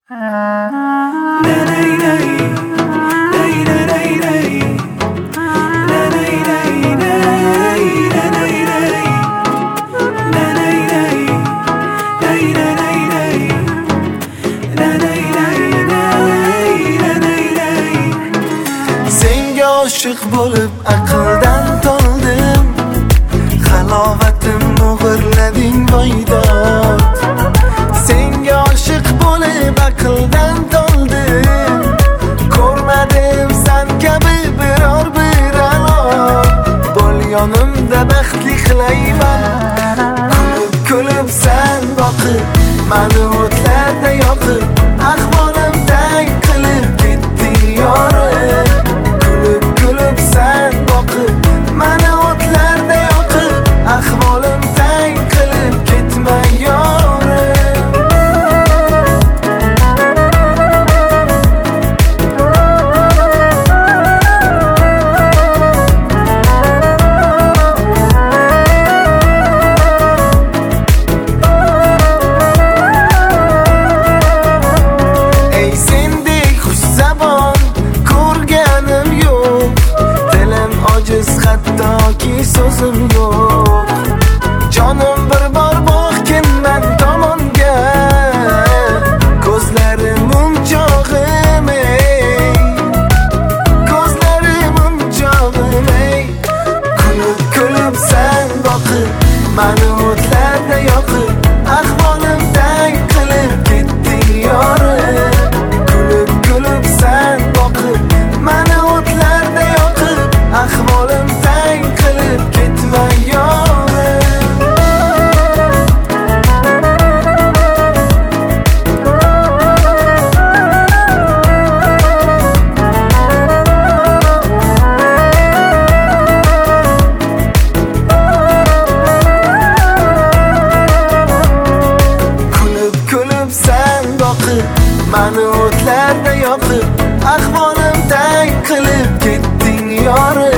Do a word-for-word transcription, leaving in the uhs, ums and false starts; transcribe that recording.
Senga oshiq bo'lib aqldan toldim, halovatim o'g'irlading boydod. Senga oshiq bo'lib aqldan toldim, ko'rmadim san kabi biror bir alo. Bo'l yonimda baxtli qilayman, kulib kulib san boqib, mani o'tlarda yoqib, ahvolim tang qilib ketding yorim. Kulib kulib san boqib, mani o'tlarda yoqib, ahvolim tang qilib ketma yorim. Ey sendek xushzabon ko'rganim yo'q, dilim ojiz hattoki so'zim yo'q. Jonim bir bor boqkinman tomonga, ko'zlarim munchog'im ey, ko'zlarim munchog'im ey. Kulib kulib san boqib, mani o'tlarda yoqib, ahvolim tang qilib ketding yorim. Kulib kulib san boqib, mani o'tlarda yoqib, ahvolim tang qilib ketma yorim. Kulib kulib san boqib, mani o'tlarda yoqib, ahvolim tang qilib ketding yorim.